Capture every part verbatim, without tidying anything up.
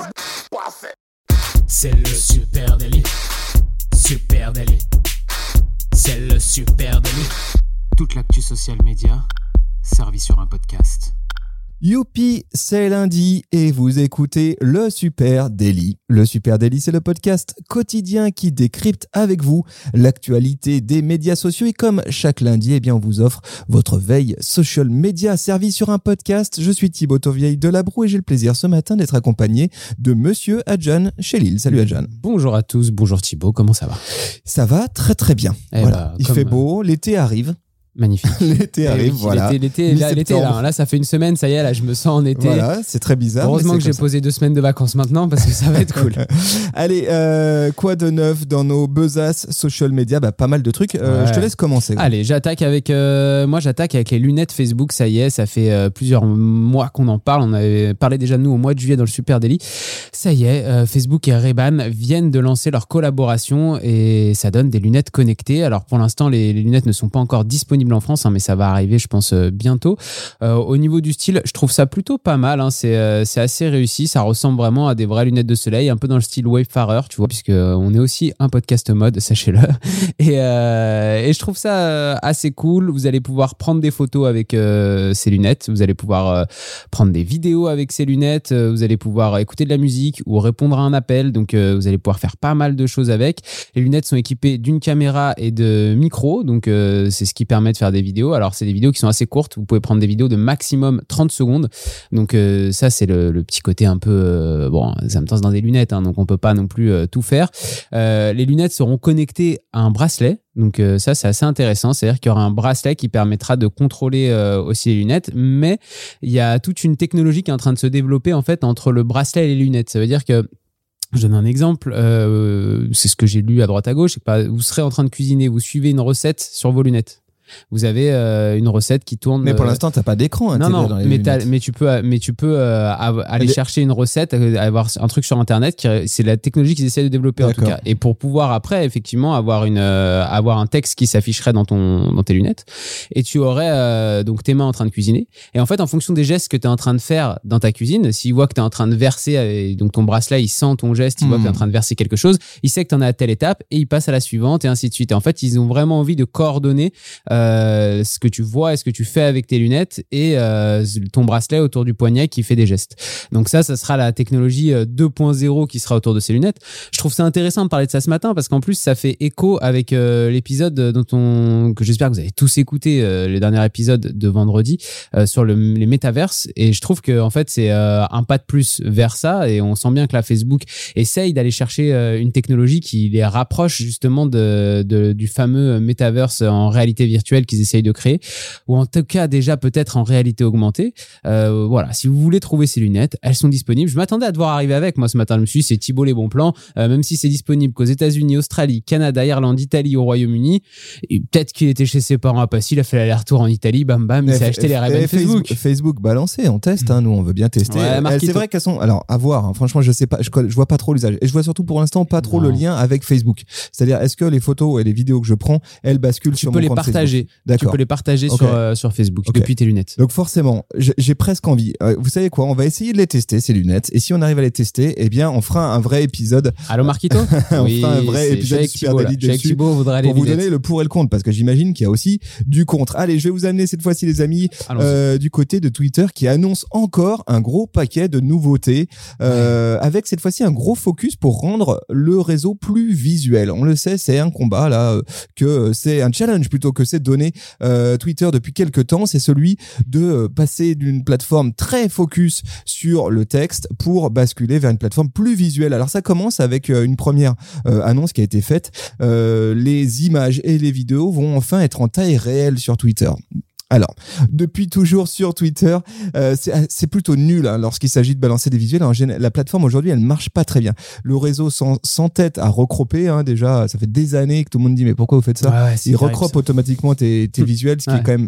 C'est le super délit. Super délit. C'est le super délit. Toute l'actu social média servie sur un podcast. Youpi, c'est lundi et vous écoutez le Super Daily. Le Super Daily, c'est le podcast quotidien qui décrypte avec vous l'actualité des médias sociaux. Et comme chaque lundi, eh bien, on vous offre votre veille social media servie sur un podcast. Je suis Thibaut Tourvieille de Labroue et j'ai le plaisir ce matin d'être accompagné de Monsieur Adjan Chélil. Salut Adjan. Bonjour à tous, bonjour Thibaut, comment ça va ? Ça va très très bien. Eh voilà. bah, Il comme... fait beau, l'été arrive. Magnifique. L'été arrive, oui, voilà. L'été, l'été, là, l'été là, là, ça fait une semaine, ça y est, là, je me sens en été. Voilà, c'est très bizarre. Heureusement que j'ai ça. posé deux semaines de vacances maintenant parce que ça va être cool. Allez, euh, quoi de neuf dans nos besaces social media ? Bah, pas mal de trucs. Euh, ouais. Je te laisse commencer. Quoi. Allez, j'attaque avec, euh, moi, j'attaque avec les lunettes Facebook. Ça y est, ça fait euh, plusieurs mois qu'on en parle. On avait parlé déjà de nous au mois de juillet dans le Super Daily. Ça y est, euh, Facebook et Ray-Ban viennent de lancer leur collaboration et ça donne des lunettes connectées. Alors pour l'instant, les, les lunettes ne sont pas encore disponibles en France, hein, mais ça va arriver, je pense, euh, bientôt. Euh, au niveau du style, je trouve ça plutôt pas mal. Hein. C'est, euh, c'est assez réussi. Ça ressemble vraiment à des vraies lunettes de soleil, un peu dans le style Wayfarer, tu vois, puisque on est aussi un podcast mode, sachez-le. Et, euh, et je trouve ça assez cool. Vous allez pouvoir prendre des photos avec euh, ces lunettes. Vous allez pouvoir euh, prendre des vidéos avec ces lunettes. Vous allez pouvoir écouter de la musique ou répondre à un appel. Donc, euh, vous allez pouvoir faire pas mal de choses avec. Les lunettes sont équipées d'une caméra et de micros. Donc, euh, c'est ce qui permet de faire des vidéos. Alors, c'est des vidéos qui sont assez courtes. Vous pouvez prendre des vidéos de maximum trente secondes. Donc, euh, ça, c'est le, le petit côté un peu... Euh, bon, ça me tense dans des lunettes, hein, donc on peut pas non plus euh, tout faire. Euh, les lunettes seront connectées à un bracelet. Donc, euh, ça, c'est assez intéressant. C'est-à-dire qu'il y aura un bracelet qui permettra de contrôler euh, aussi les lunettes. Mais il y a toute une technologie qui est en train de se développer, en fait, entre le bracelet et les lunettes. Ça veut dire que je donne un exemple, euh, c'est ce que j'ai lu à droite à gauche, c'est que vous serez en train de cuisiner, vous suivez une recette sur vos lunettes. Vous avez euh, une recette qui tourne. Mais pour euh... l'instant, t'as pas d'écran. Non, non. Dans les mais, mais tu peux, mais tu peux euh, aller les... chercher une recette, avoir un truc sur Internet. Qui, c'est la technologie qu'ils essaient de développer. D'accord. En tout cas. Et pour pouvoir après, effectivement, avoir une, euh, avoir un texte qui s'afficherait dans ton, dans tes lunettes. Et tu aurais euh, donc tes mains en train de cuisiner. Et en fait, en fonction des gestes que t'es en train de faire dans ta cuisine, s'il voit que t'es en train de verser, avec, donc ton bracelet, il sent ton geste, il mmh. voit que t'es en train de verser quelque chose, il sait que t'en es à telle étape et il passe à la suivante et ainsi de suite. Et en fait, ils ont vraiment envie de coordonner euh, ce que tu vois et ce que tu fais avec tes lunettes et euh, ton bracelet autour du poignet qui fait des gestes. Donc ça, ça sera la technologie deux point zéro qui sera autour de ces lunettes. Je trouve ça intéressant de parler de ça ce matin parce qu'en plus, ça fait écho avec euh, l'épisode dont on, que j'espère que vous avez tous écouté, euh, le dernier épisode de vendredi euh, sur le, les métaverses. Et je trouve que en fait, c'est euh, un pas de plus vers ça et on sent bien que la Facebook essaye d'aller chercher euh, une technologie qui les rapproche justement de, de, du fameux métaverse en réalité virtuelle qu'ils essayent de créer, ou en tout cas déjà peut-être en réalité augmentée. Euh, voilà, si vous voulez trouver ces lunettes, elles sont disponibles. Je m'attendais à devoir arriver avec. Moi ce matin, je me suis dit, c'est Thibaut les bons plans. Euh, même si c'est disponible qu'aux États-Unis, Australie, Canada, Irlande, Italie, au Royaume-Uni. Et peut-être qu'il était chez ses parents à Passy, il a fait l'aller-retour en Italie, bam bam, il s'est acheté les Ray-Ban Facebook. Facebook. Facebook balancé, on teste. Hein, nous, on veut bien tester. Ouais, elles, c'est vrai qu'elles sont. Alors, à voir. Hein, franchement, je sais pas. Je, je vois pas trop l'usage. Et je vois surtout pour l'instant pas trop non. le lien avec Facebook. C'est-à-dire, est-ce que les photos et les vidéos que je prends, elles basculent tu sur peux mon les compte partager. Facebook. D'accord. Tu peux les partager okay. sur euh, sur Facebook okay. depuis tes lunettes. Donc forcément, j'ai presque envie. Euh, vous savez quoi ? On va essayer de les tester ces lunettes. Et si on arrive à les tester, eh bien, on fera un vrai épisode. Allô Marquito ? On oui, fera un vrai épisode Super Daily dessus pour vous lunettes. Donner le pour et le contre, parce que j'imagine qu'il y a aussi du contre. Allez, je vais vous amener cette fois-ci, les amis, euh, du côté de Twitter qui annonce encore un gros paquet de nouveautés, euh, ouais. avec cette fois-ci un gros focus pour rendre le réseau plus visuel. On le sait, c'est un combat là, euh, que c'est un challenge plutôt que c'est donné euh, Twitter depuis quelques temps. C'est celui de passer d'une plateforme très focus sur le texte pour basculer vers une plateforme plus visuelle. Alors ça commence avec une première euh, annonce qui a été faite. Euh, les images et les vidéos vont enfin être en taille réelle sur Twitter. Alors, depuis toujours sur Twitter, euh, c'est, c'est plutôt nul hein, lorsqu'il s'agit de balancer des visuels. En général, la plateforme aujourd'hui, elle marche pas très bien. Le réseau s'en, s'entête à recropper. Hein, déjà, ça fait des années que tout le monde dit mais pourquoi vous faites ça ? Ouais, ouais, Il recroppe automatiquement tes, tes visuels, ce qui ouais. est quand même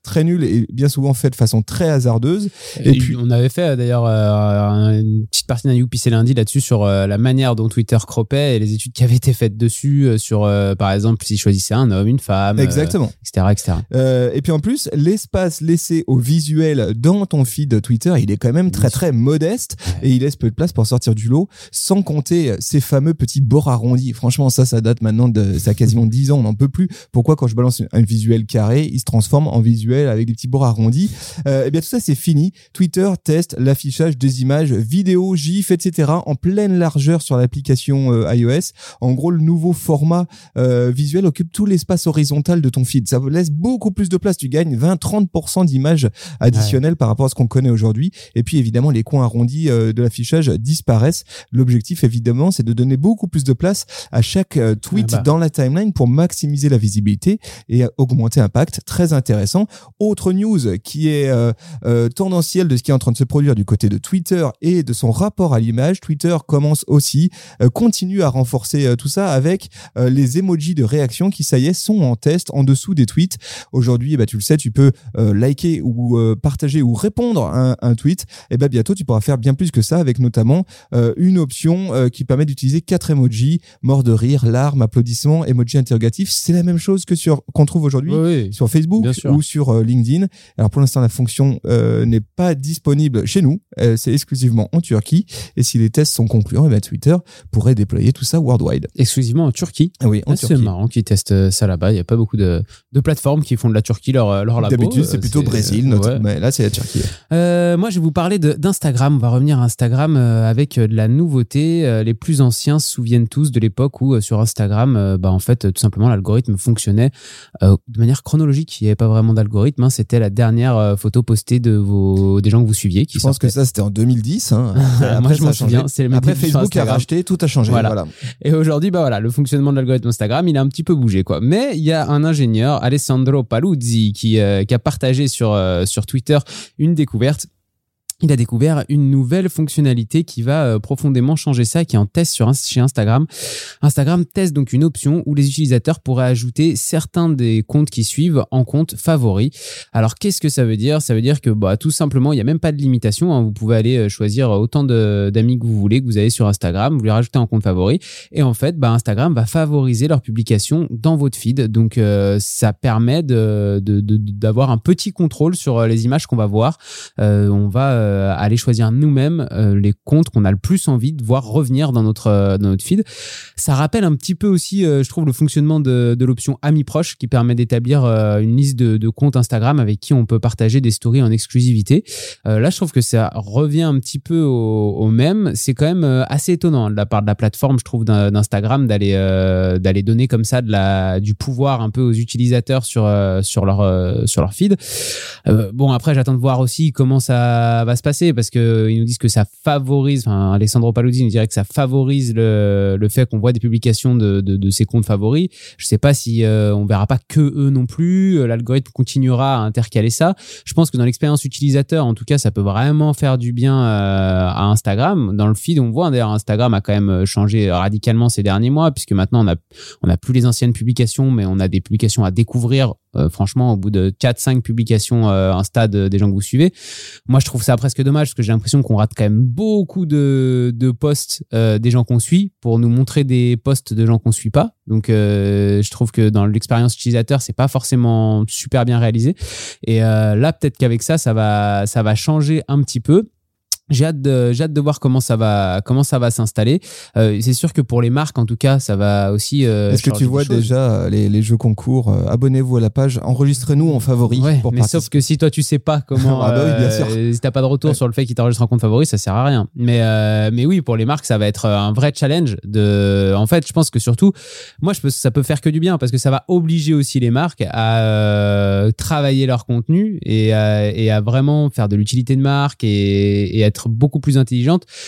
très nulle et bien souvent faite de façon très hasardeuse. Et, et puis on avait fait d'ailleurs euh, une petite partie d'un U P C lundi là-dessus sur euh, la manière dont Twitter croppait et les études qui avaient été faites dessus euh, sur euh, par exemple s'il choisissait un homme, une femme, exactement, euh, et cetera, et cetera. Euh, et puis en plus, l'espace laissé au visuel dans ton feed Twitter, il est quand même très très modeste et il laisse peu de place pour sortir du lot, sans compter ces fameux petits bords arrondis. Franchement, ça, ça date maintenant de, ça a quasiment dix ans, on n'en peut plus. Pourquoi quand je balance un visuel carré, il se transforme en visuel avec des petits bords arrondis? Euh, et bien tout ça, c'est fini. Twitter teste l'affichage des images, vidéos, GIF, et cetera en pleine largeur sur l'application euh, iOS. En gros, le nouveau format euh, visuel occupe tout l'espace horizontal de ton feed. Ça laisse beaucoup plus de place. Tu gagnes vingt à trente pour cent d'images additionnelles ouais. par rapport à ce qu'on connaît aujourd'hui. Et puis évidemment, les coins arrondis euh, de l'affichage disparaissent. L'objectif, évidemment, c'est de donner beaucoup plus de place à chaque euh, tweet ah bah. dans la timeline pour maximiser la visibilité et augmenter l'impact. Très intéressant. Autre news qui est euh, euh, tendancielle de ce qui est en train de se produire du côté de Twitter et de son rapport à l'image. Twitter commence aussi, euh, continue à renforcer euh, tout ça avec euh, les emojis de réaction qui, ça y est, sont en test en dessous des tweets. Aujourd'hui, eh ben, tu le sais, tu peux euh, liker ou euh, partager ou répondre à un, un tweet. Et ben, bientôt, tu pourras faire bien plus que ça avec notamment euh, une option euh, qui permet d'utiliser quatre emojis, mort de rire, larmes, applaudissements, emoji interrogatif. C'est la même chose que sur qu'on trouve aujourd'hui oui, oui, sur Facebook ou sur euh, LinkedIn. Alors pour l'instant, la fonction euh, n'est pas disponible chez nous. Euh, c'est exclusivement en Turquie. Et si les tests sont concluants, eh ben, Twitter pourrait déployer tout ça worldwide. Exclusivement en Turquie. Ah oui, en ah, Turquie. C'est marrant qu'ils testent ça là-bas. Il n'y a pas beaucoup de, de plateformes qui font de la Turquie leur, leur labo. D'habitude, c'est plutôt c'est, Brésil, notre... ouais. mais là, c'est la Turquie. Euh, moi, je vais vous parler de, d'Instagram. On va revenir à Instagram euh, avec de la nouveauté. Euh, les plus anciens se souviennent tous de l'époque où euh, sur Instagram, euh, bah, en fait, tout simplement, l'algorithme fonctionnait euh, de manière chronologique. Il n'y avait pas vraiment d'algorithme. Hein. C'était la dernière euh, photo postée de vos, des gens que vous suiviez. Qui je pense sortaient. que ça, c'était en deux mille dix. Hein. Après, moi, je m'en souviens. C'est après, Facebook a racheté, tout a changé. Voilà. Voilà. Et aujourd'hui, bah voilà, le fonctionnement de l'algorithme Instagram, il a un petit peu bougé, quoi. Mais il y a un ingénieur, Alessandro Paluzzi, qui, euh, qui a partagé sur, euh, sur Twitter une découverte. Il a découvert une nouvelle fonctionnalité qui va euh, profondément changer ça, qui est en test sur, chez Instagram. Instagram teste donc une option où les utilisateurs pourraient ajouter certains des comptes qui suivent en compte favoris. Alors, qu'est-ce que ça veut dire? Ça veut dire que bah, tout simplement, il n'y a même pas de limitation. Hein. Vous pouvez aller choisir autant de, d'amis que vous voulez, que vous avez sur Instagram, vous les rajoutez en compte favori. Et en fait, bah, Instagram va favoriser leur publication dans votre feed. Donc, euh, ça permet de, de, de, d'avoir un petit contrôle sur les images qu'on va voir. Euh, on va euh, aller choisir nous-mêmes euh, les comptes qu'on a le plus envie de voir revenir dans notre, euh, dans notre feed. Ça rappelle un petit peu aussi, euh, je trouve, le fonctionnement de, de l'option Amis proches qui permet d'établir euh, une liste de, de comptes Instagram avec qui on peut partager des stories en exclusivité. Euh, là, je trouve que ça revient un petit peu au, au même. C'est quand même euh, assez étonnant de la part de la plateforme, je trouve, d'Instagram d'aller, euh, d'aller donner comme ça de la, du pouvoir un peu aux utilisateurs sur, euh, sur, leur, euh, sur leur feed. Euh, bon, après, j'attends de voir aussi comment ça va se passer parce qu'ils nous disent que ça favorise, enfin, Alessandro Paluzzi nous dirait que ça favorise le, le fait qu'on voit des publications de, de, de ces comptes favoris. Je sais pas si euh, on verra pas que eux non plus. L'algorithme continuera à intercaler ça. Je pense que dans l'expérience utilisateur, en tout cas, ça peut vraiment faire du bien euh, à Instagram. Dans le feed, on voit d'ailleurs Instagram a quand même changé radicalement ces derniers mois puisque maintenant on a on a plus les anciennes publications, mais on a des publications à découvrir. Euh, franchement, au bout de quatre cinq publications euh, Insta de, des gens que vous suivez, moi je trouve ça presque dommage parce que j'ai l'impression qu'on rate quand même beaucoup de, de posts euh, des gens qu'on suit pour nous montrer des posts de gens qu'on suit pas. Donc euh, je trouve que dans l'expérience utilisateur, c'est pas forcément super bien réalisé. Et euh, là, peut-être qu'avec ça, ça va, ça va changer un petit peu. J'ai hâte de, j'ai hâte de voir comment ça va, comment ça va s'installer. Euh, c'est sûr que pour les marques, en tout cas, ça va aussi. Euh, Est-ce que tu vois déjà les, les jeux concours euh, abonnez-vous à la page, enregistrez-nous en favori. Ouais, pour mais participer. sauf que si toi tu sais pas comment, ah bah oui, bien sûr. euh, si t'as pas de retour ouais. sur le fait qu'ils t'enregistrent en compte favori, ça sert à rien. Mais euh, mais oui, pour les marques, ça va être un vrai challenge. De, en fait, je pense que surtout, moi, je peux, ça peut faire que du bien parce que ça va obliger aussi les marques à euh, travailler leur contenu et à, et à vraiment faire de l'utilité de marque et, et être beaucoup plus intelligente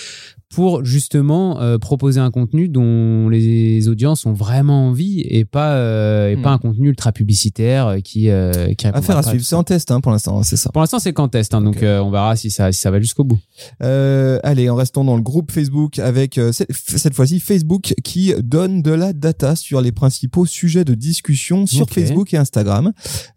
pour justement euh, proposer un contenu dont les audiences ont vraiment envie et pas euh, et mmh. pas un contenu ultra publicitaire qui euh, qui affaire à suivre. C'est en test hein, pour l'instant, c'est ça. Pour l'instant, c'est qu'en test, hein, donc okay. euh, on verra si ça si ça va jusqu'au bout. Euh, allez, en restant dans le groupe Facebook avec euh, cette, cette fois-ci Facebook qui donne de la data sur les principaux sujets de discussion sur okay. Facebook et Instagram.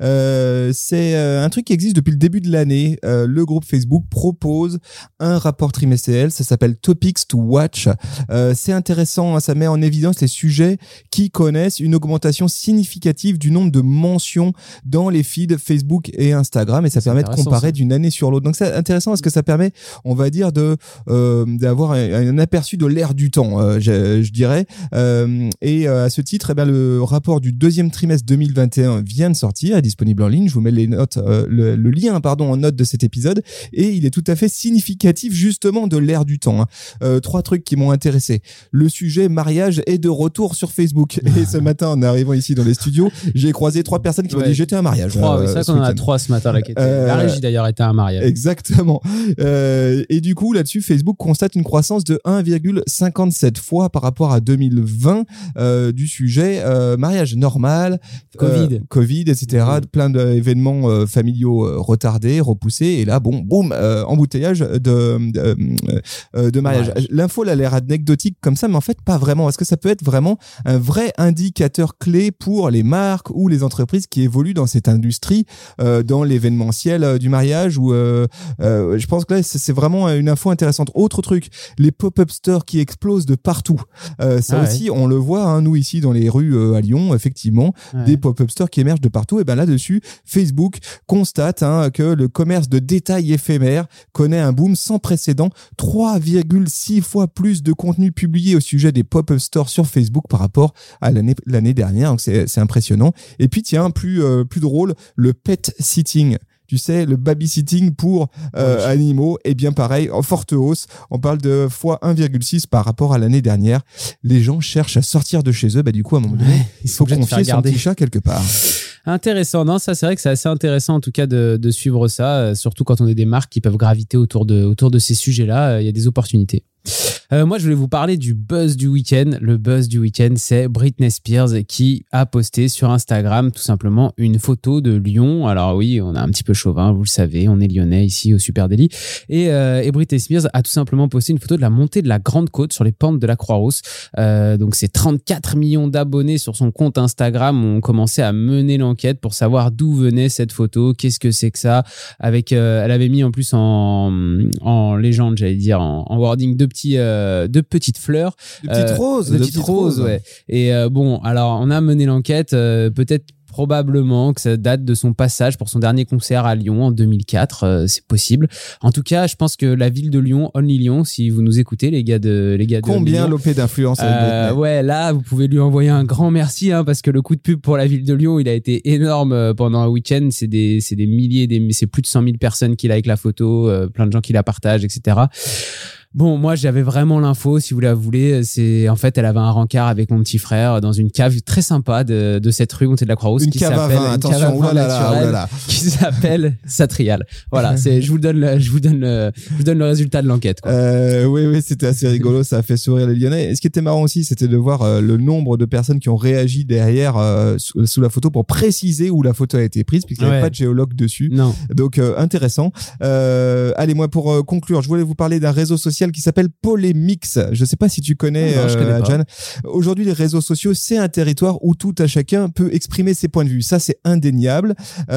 Euh, c'est euh, un truc qui existe depuis le début de l'année. Euh, le groupe Facebook propose un rapport trimestriel, ça s'appelle Topics to Watch. Euh, c'est intéressant, hein, ça met en évidence les sujets qui connaissent une augmentation significative du nombre de mentions dans les feeds Facebook et Instagram, et ça c'est permet de comparer ça. d'une année sur l'autre. Donc c'est intéressant parce que ça permet, on va dire, de euh, d'avoir un, un aperçu de l'ère du temps, euh, je, je dirais. Euh, et euh, à ce titre, eh bien, le rapport du deuxième trimestre deux mille vingt et un vient de sortir, est disponible en ligne. Je vous mets les notes, euh, le, le lien, pardon, en note de cet épisode, et il est tout à fait significatif justement de l'ère du temps. Hein. Euh, trois trucs qui m'ont intéressé. Le sujet mariage est de retour sur Facebook. Et ce matin, en arrivant ici dans les studios, j'ai croisé trois personnes qui ouais. m'ont dit j'étais à un mariage. Trois, euh, c'est ça qu'on en a trois ce matin là. Qui était... euh, La régie d'ailleurs était à un mariage. Exactement. Euh, et du coup, là-dessus, Facebook constate une croissance de un virgule cinquante-sept fois par rapport à deux mille vingt euh, du sujet euh, mariage normal, Covid, euh, Covid, et cetera. Mmh. Plein d'événements euh, familiaux euh, retardés, repoussés. Et là, bon, boum, euh, embouteillage de de, euh, de mariage. Ouais. L'info, elle a l'air anecdotique comme ça, mais en fait, pas vraiment. Est-ce que ça peut être vraiment un vrai indicateur clé pour les marques ou les entreprises qui évoluent dans cette industrie, euh, dans l'événementiel euh, du mariage ou euh, euh, je pense que là, c'est, c'est vraiment une info intéressante. Autre truc, les pop-up stores qui explosent de partout. Euh, ça ah aussi, ouais. on le voit, hein, nous ici dans les rues euh, à Lyon, effectivement, ouais. des pop-up stores qui émergent de partout. Et ben là-dessus, Facebook constate hein, que le commerce de détail éphémère connaît un boom sans précédent. trois virgule six fois plus de contenu publié au sujet des pop-up stores sur Facebook par rapport à l'année l'année dernière. Donc c'est c'est impressionnant. Et puis tiens, plus euh, plus drôle, le pet sitting. Tu sais, le babysitting pour euh, oui. animaux, et bien pareil, en forte hausse. On parle de fois un virgule six par rapport à l'année dernière. Les gens cherchent à sortir de chez eux. Bah, du coup, à un moment donné, ouais, il faut confier son petit chat quelque part. Intéressant. Non, ça, c'est vrai que c'est assez intéressant, en tout cas, de, de suivre ça, euh, surtout quand on est des marques qui peuvent graviter autour de, autour de ces sujets-là. Il euh, y a des opportunités. Euh, moi, je voulais vous parler du buzz du week-end. Le buzz du week-end, c'est Britney Spears qui a posté sur Instagram tout simplement une photo de Lyon. Alors oui, on a un petit peu chauvin, vous le savez, on est lyonnais ici au Super Daily. Et, euh, et Britney Spears a tout simplement posté une photo de la montée de la Grande Côte sur les pentes de la Croix-Rousse. Euh, donc, c'est trente-quatre millions d'abonnés sur son compte Instagram ont commencé à mener l'enquête pour savoir d'où venait cette photo, qu'est-ce que c'est que ça. Avec, euh, elle avait mis en plus en, en légende, j'allais dire, en, en wording de petits euh, de petites fleurs, de petites euh, roses, de, de petites, petites roses, roses, ouais. Et euh, bon, alors on a mené l'enquête, euh, peut-être probablement que ça date de son passage pour son dernier concert à Lyon en deux mille quatre, euh, c'est possible. En tout cas, je pense que la ville de Lyon, Only Lyon, si vous nous écoutez, les gars de les gars de combien l'O P d'influence euh, ouais, là, vous pouvez lui envoyer un grand merci, hein, parce que le coup de pub pour la ville de Lyon, il a été énorme pendant un week-end. C'est des c'est des milliers, des c'est plus de cent mille personnes qui likent la photo, euh, plein de gens qui la partagent, et cetera. Bon, moi, j'avais vraiment l'info, si vous la voulez. C'est, en fait, elle avait un rencard avec mon petit frère dans une cave très sympa de, de cette rue montée de la Croix-Rousse. Une qui cave s'appelle, à vin, attention, oulala, qui s'appelle Satrial. Voilà, c'est, je vous donne le, je vous donne le, je vous donne le résultat de l'enquête, quoi. Euh, oui, oui, c'était assez rigolo. Ça a fait sourire les Lyonnais. Et ce qui était marrant aussi, c'était de voir euh, le nombre de personnes qui ont réagi derrière, euh, sous, sous la photo pour préciser où la photo a été prise, puisqu'il n'y avait ouais. pas de géologue dessus. Non. Donc, euh, intéressant. Euh, allez, moi, pour euh, conclure, je voulais vous parler d'un réseau social qui s'appelle Polémix. Je sais pas si tu connais, non, euh, Adjan. Aujourd'hui, les réseaux sociaux, c'est un territoire où tout à chacun peut exprimer ses points de vue. Ça, c'est indéniable.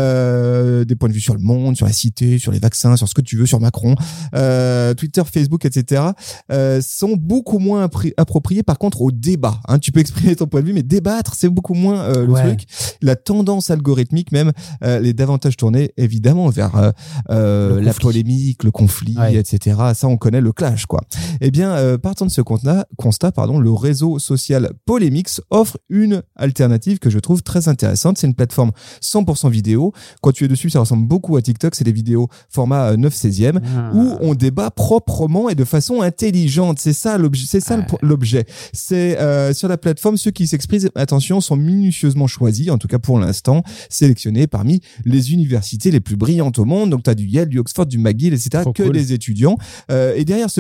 Euh, des points de vue sur le monde, sur la cité, sur les vaccins, sur ce que tu veux, sur Macron, euh, Twitter, Facebook, et cetera. Euh, sont beaucoup moins appri- appropriés, par contre, au débat. Hein, tu peux exprimer ton point de vue, mais débattre, c'est beaucoup moins euh, le ouais. truc. La tendance algorithmique, même, euh, est davantage tournée, évidemment, vers euh, euh, la polémique, le conflit, ouais. et cetera. Ça, on connaît le clash, quoi. Et bien, euh, partant de ce constat, constat pardon, le réseau social Polémix offre une alternative que je trouve très intéressante. C'est une plateforme cent pour cent vidéo. Quand tu es dessus, ça ressemble beaucoup à TikTok. C'est des vidéos format neuf seizième ah. où on débat proprement et de façon intelligente. C'est ça l'objet. C'est ça ah. l'objet. C'est euh, sur la plateforme, ceux qui s'expriment, attention, sont minutieusement choisis, en tout cas pour l'instant, sélectionnés parmi les universités les plus brillantes au monde. Donc, tu as du Yale, du Oxford, du McGill, et cetera. Trop que cool. Des étudiants. Euh, et derrière ce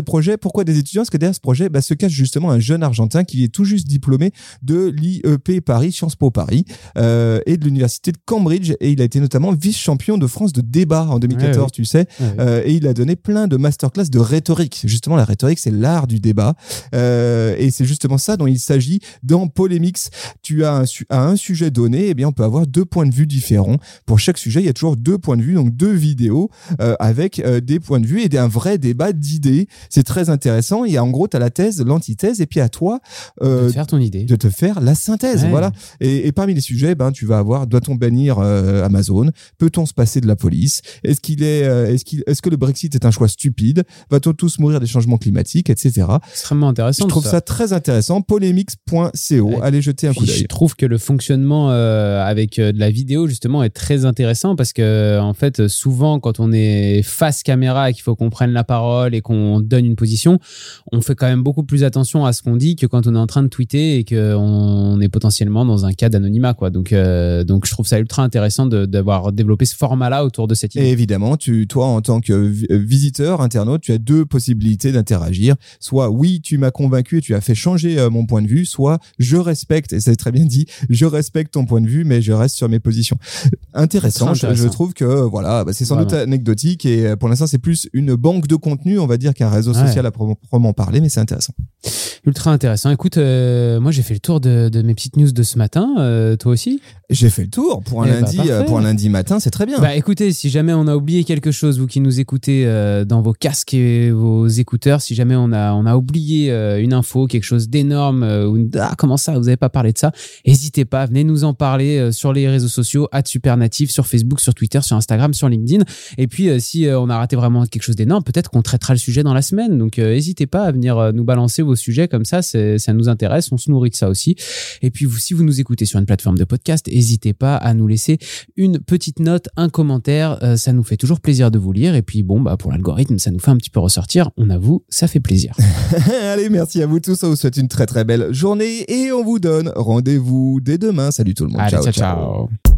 projet, pourquoi des étudiants? Parce que derrière ce projet bah, se cache justement un jeune Argentin qui est tout juste diplômé de l'I E P Paris, Sciences Po Paris, euh, et de l'université de Cambridge, et il a été notamment vice-champion de France de débat en deux mille quatorze, ouais, oui. tu sais, ouais, euh, et il a donné plein de masterclass de rhétorique. Justement, la rhétorique, c'est l'art du débat, euh, et c'est justement ça dont il s'agit dans Polémix. Tu as un, su- à un sujet donné, eh bien, on peut avoir deux points de vue différents. Pour chaque sujet, il y a toujours deux points de vue, donc deux vidéos euh, avec euh, des points de vue et un vrai débat d'idées. C'est très intéressant. Il y a en gros, tu as la thèse, l'antithèse, et puis à toi euh, de te faire ton idée, de te faire la synthèse. Ouais. Voilà. Et, et parmi les sujets, ben tu vas avoir, doit-on bannir euh, Amazon? Peut-on se passer de la police? Est-ce qu'il est, euh, est-ce qu'il, est-ce que le Brexit est un choix stupide? Va-t-on tous mourir des changements climatiques, et cetera. Extrêmement intéressant. Je trouve ça. ça très intéressant. Polémix point co. Ouais. Allez jeter un puis coup d'œil. Je trouve que le fonctionnement euh, avec euh, de la vidéo justement est très intéressant parce que en fait souvent quand on est face caméra et qu'il faut qu'on prenne la parole et qu'on donne une position, on fait quand même beaucoup plus attention à ce qu'on dit que quand on est en train de tweeter et qu'on est potentiellement dans un cas d'anonymat, quoi. Donc, euh, donc je trouve ça ultra intéressant de, d'avoir développé ce format-là autour de cette idée. Et évidemment, tu, toi, en tant que visiteur, internaute, tu as deux possibilités d'interagir. Soit, oui, tu m'as convaincu et tu as fait changer euh, mon point de vue, soit, je respecte, et c'est très bien dit, je respecte ton point de vue, mais je reste sur mes positions. Intéressant, intéressant. Je, je trouve que, voilà, bah, c'est sans Vraiment. doute anecdotique et pour l'instant, c'est plus une banque de contenu, on va dire, qu'un réseau ouais. social à proprement parler, mais c'est intéressant. Ultra intéressant. Écoute, euh, moi j'ai fait le tour de, de mes petites news de ce matin. Euh, toi aussi? J'ai fait le tour pour un eh lundi, bah, pour un lundi matin, c'est très bien. Bah écoutez, si jamais on a oublié quelque chose, vous qui nous écoutez euh, dans vos casques et vos écouteurs, si jamais on a on a oublié euh, une info, quelque chose d'énorme, euh, ou ah comment ça, vous avez pas parlé de ça, n'hésitez pas, venez nous en parler euh, sur les réseaux sociaux, arobase supernatif, sur Facebook, sur Twitter, sur Instagram, sur LinkedIn. Et puis euh, si euh, on a raté vraiment quelque chose d'énorme, peut-être qu'on traitera le sujet dans la semaine. Donc euh, n'hésitez pas à venir euh, nous balancer vos sujets comme ça, c'est, ça nous intéresse, on se nourrit de ça aussi. Et puis vous, si vous nous écoutez sur une plateforme de podcast, n'hésitez pas à nous laisser une petite note, un commentaire, euh, ça nous fait toujours plaisir de vous lire. Et puis bon, bah pour l'algorithme, ça nous fait un petit peu ressortir. On avoue, ça fait plaisir. Allez, merci à vous tous. On vous souhaite une très très belle journée et on vous donne rendez-vous dès demain. Salut tout le monde. Allez, ciao, ciao. ciao.